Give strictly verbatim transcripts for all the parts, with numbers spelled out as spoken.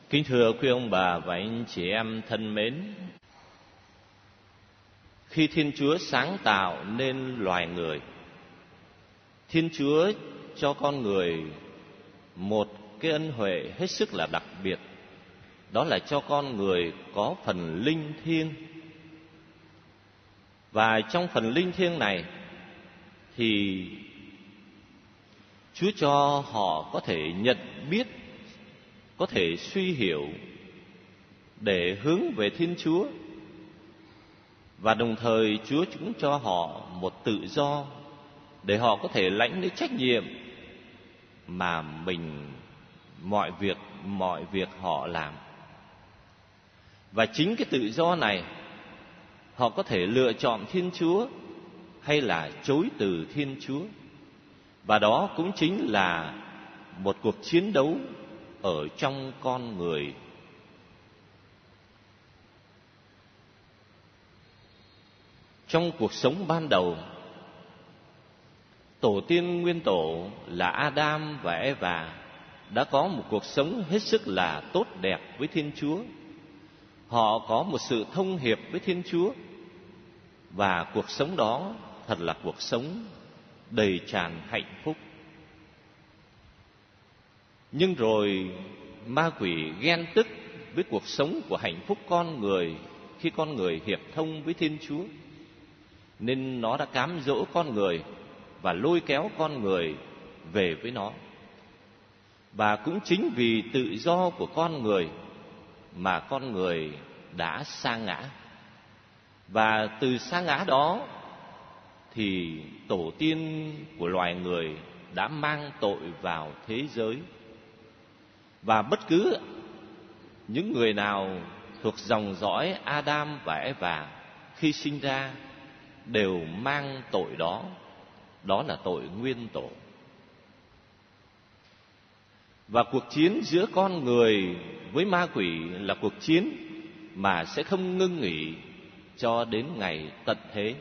Kính thưa quý ông bà và anh chị em thân mến, khi Thiên Chúa sáng tạo nên loài người, Thiên Chúa cho con người một cái ân huệ hết sức là đặc biệt, đó là cho con người có phần linh thiêng. Và trong phần linh thiêng này thì Chúa cho họ có thể nhận biết, có thể suy hiểu để hướng về Thiên Chúa. Và đồng thời Chúa cũng cho họ một tự do để họ có thể lãnh lấy trách nhiệm mà mình mọi việc mọi việc họ làm. Và chính cái tự do này, họ có thể lựa chọn Thiên Chúa hay là chối từ Thiên Chúa. Và đó cũng chính là một cuộc chiến đấu ở trong con người. Trong cuộc sống ban đầu, tổ tiên nguyên tổ là Adam và Eva đã có một cuộc sống hết sức là tốt đẹp với Thiên Chúa. Họ có một sự thông hiệp với Thiên Chúa, và cuộc sống đó thật là cuộc sống đầy tràn hạnh phúc. Nhưng rồi ma quỷ ghen tức với cuộc sống của hạnh phúc con người khi con người hiệp thông với Thiên Chúa, nên nó đã cám dỗ con người và lôi kéo con người về với nó. Và cũng chính vì tự do của con người mà con người đã sa ngã. Và từ sa ngã đó thì tổ tiên của loài người đã mang tội vào thế giới. Và bất cứ những người nào thuộc dòng dõi Adam và Eva khi sinh ra đều mang tội đó. Đó là tội nguyên tổ. Và cuộc chiến giữa con người với ma quỷ là cuộc chiến mà sẽ không ngưng nghỉ cho đến ngày tận thế.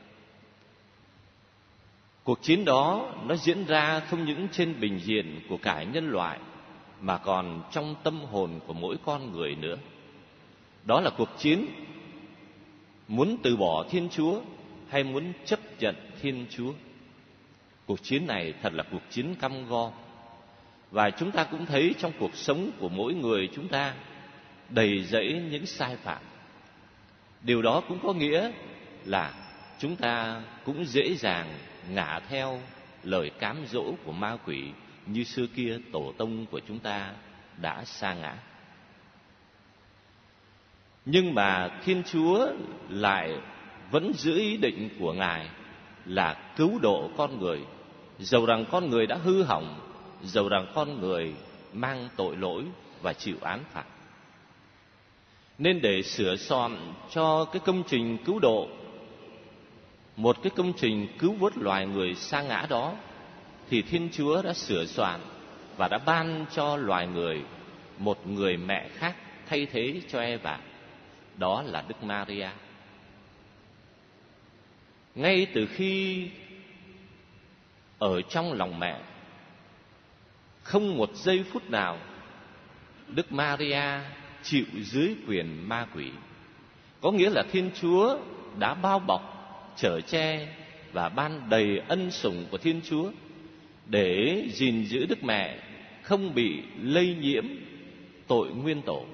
Cuộc chiến đó nó diễn ra không những trên bình diện của cả nhân loại, mà còn trong tâm hồn của mỗi con người nữa. Đó là cuộc chiến muốn từ bỏ Thiên Chúa hay muốn chấp nhận Thiên Chúa. Cuộc chiến này thật là cuộc chiến cam go. Và chúng ta cũng thấy trong cuộc sống của mỗi người chúng ta đầy rẫy những sai phạm. Điều đó cũng có nghĩa là chúng ta cũng dễ dàng ngả theo lời cám dỗ của ma quỷ, như xưa kia tổ tông của chúng ta đã sa ngã. Nhưng mà Thiên Chúa lại vẫn giữ ý định của Ngài là cứu độ con người, dầu rằng con người đã hư hỏng, dầu rằng con người mang tội lỗi và chịu án phạt. Nên để sửa soạn cho cái công trình cứu độ, một cái công trình cứu vớt loài người sa ngã đó, thì Thiên Chúa đã sửa soạn và đã ban cho loài người một người mẹ khác thay thế cho Eva. Đó là Đức Maria. Ngay từ khi ở trong lòng mẹ, không một giây phút nào Đức Maria chịu dưới quyền ma quỷ. Có nghĩa là Thiên Chúa đã bao bọc, chở che và ban đầy ân sủng của Thiên Chúa để gìn giữ Đức Mẹ không bị lây nhiễm tội nguyên tổ.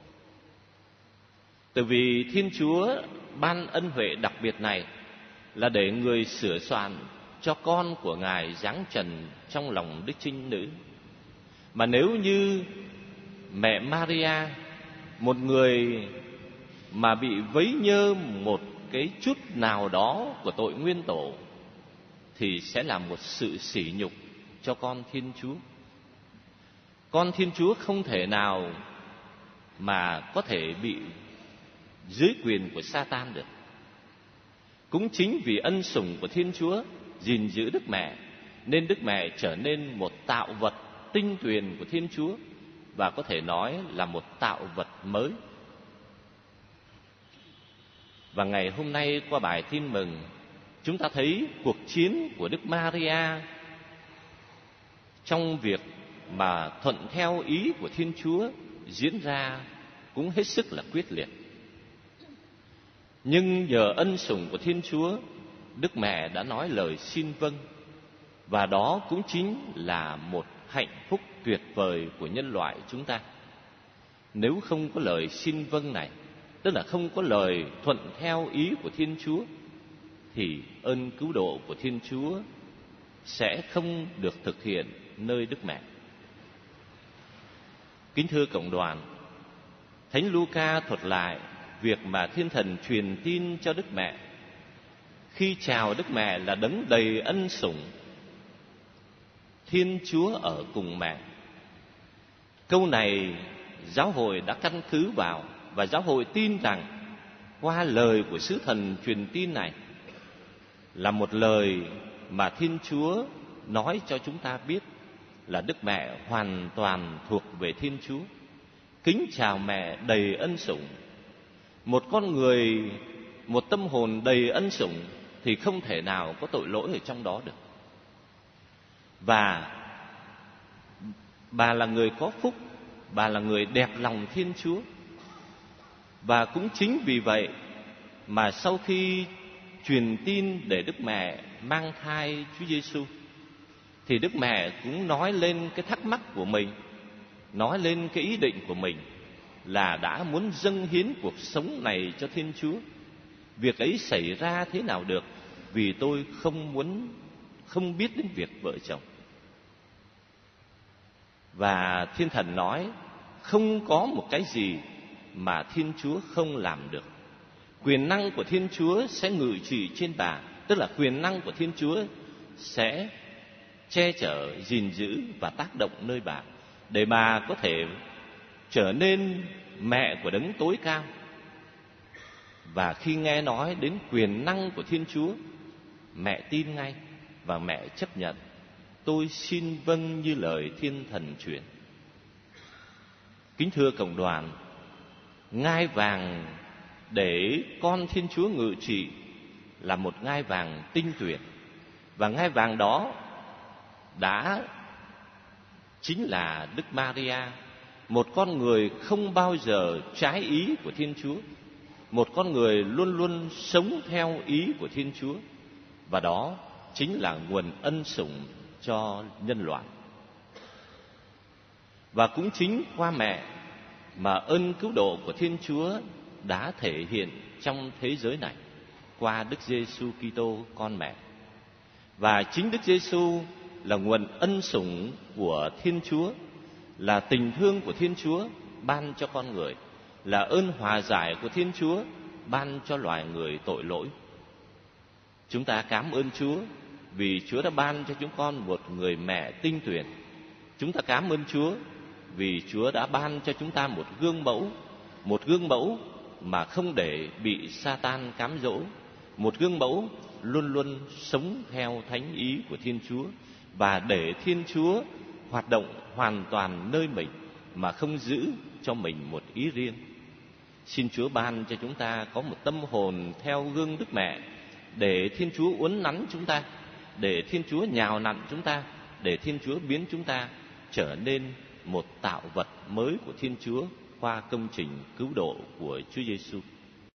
Từ vì Thiên Chúa ban ân huệ đặc biệt này là để người sửa soạn cho con của Ngài giáng trần trong lòng Đức Trinh Nữ. Mà nếu như mẹ Maria, một người mà bị vấy nhơ một cái chút nào đó của tội nguyên tổ, thì sẽ là một sự sỉ nhục cho con Thiên Chúa. Con Thiên Chúa không thể nào mà có thể bị dưới quyền của Sa-tan được. Cũng chính vì ân sủng của Thiên Chúa gìn giữ Đức Mẹ, nên Đức Mẹ trở nên một tạo vật tinh tuyền của Thiên Chúa, và có thể nói là một tạo vật mới. Và ngày hôm nay qua bài tin mừng, chúng ta thấy cuộc chiến của Đức Maria trong việc mà thuận theo ý của Thiên Chúa, diễn ra cũng hết sức là quyết liệt. Nhưng nhờ ân sủng của Thiên Chúa, Đức Mẹ đã nói lời xin vâng, và đó cũng chính là một hạnh phúc tuyệt vời của nhân loại chúng ta. Nếu không có lời xin vâng này, tức là không có lời thuận theo ý của Thiên Chúa, thì ơn cứu độ của Thiên Chúa sẽ không được thực hiện nơi Đức Mẹ. Kính thưa cộng đoàn, Thánh Luca thuật lại việc mà Thiên Thần truyền tin cho Đức Mẹ khi chào Đức Mẹ là đấng đầy ân sủng, Thiên Chúa ở cùng mẹ. Câu này giáo hội đã căn cứ vào, và giáo hội tin rằng qua lời của sứ thần truyền tin này là một lời mà Thiên Chúa nói cho chúng ta biết là Đức Mẹ hoàn toàn thuộc về Thiên Chúa. Kính chào mẹ đầy ân sủng. Một con người, một tâm hồn đầy ân sủng thì không thể nào có tội lỗi ở trong đó được. Và bà là người có phúc, bà là người đẹp lòng Thiên Chúa. Và cũng chính vì vậy mà sau khi truyền tin để Đức Mẹ mang thai Chúa Giêsu, thì Đức Mẹ cũng nói lên cái thắc mắc của mình, nói lên cái ý định của mình là đã muốn dâng hiến cuộc sống này cho Thiên Chúa. Việc ấy xảy ra thế nào được, vì tôi không muốn, không biết đến việc vợ chồng. Và Thiên Thần nói không có một cái gì mà Thiên Chúa không làm được. Quyền năng của Thiên Chúa sẽ ngự trị trên bà, tức là quyền năng của Thiên Chúa sẽ che chở, gìn giữ và tác động nơi bà, để bà có thể trở nên mẹ của đấng tối cao. Và khi nghe nói đến quyền năng của Thiên Chúa, mẹ tin ngay và mẹ chấp nhận. Tôi xin vâng như lời Thiên Thần truyền. Kính thưa cộng đoàn, ngai vàng để con Thiên Chúa ngự trị là một ngai vàng tinh tuyệt, và ngai vàng đó đã chính là Đức Maria, một con người không bao giờ trái ý của Thiên Chúa, một con người luôn luôn sống theo ý của Thiên Chúa, và đó chính là nguồn ân sủng cho nhân loại. Và cũng chính qua mẹ mà ơn cứu độ của Thiên Chúa đã thể hiện trong thế giới này qua Đức Giêsu Kitô con mẹ. Và chính Đức Giêsu là nguồn ân sủng của Thiên Chúa, là tình thương của Thiên Chúa ban cho con người, là ơn hòa giải của Thiên Chúa ban cho loài người tội lỗi. Chúng ta cảm ơn Chúa vì Chúa đã ban cho chúng con một người mẹ tinh tuyệt. Chúng ta cảm ơn Chúa vì Chúa đã ban cho chúng ta một gương mẫu, một gương mẫu mà không để bị Sa-tan cám dỗ, một gương mẫu luôn luôn sống theo thánh ý của Thiên Chúa, và để Thiên Chúa hoạt động hoàn toàn nơi mình mà không giữ cho mình một ý riêng. Xin Chúa ban cho chúng ta có một tâm hồn theo gương Đức Mẹ, để Thiên Chúa uốn nắn chúng ta, để Thiên Chúa nhào nặn chúng ta, để Thiên Chúa biến chúng ta trở nên một tạo vật mới của Thiên Chúa qua công trình cứu độ của Chúa Giêsu.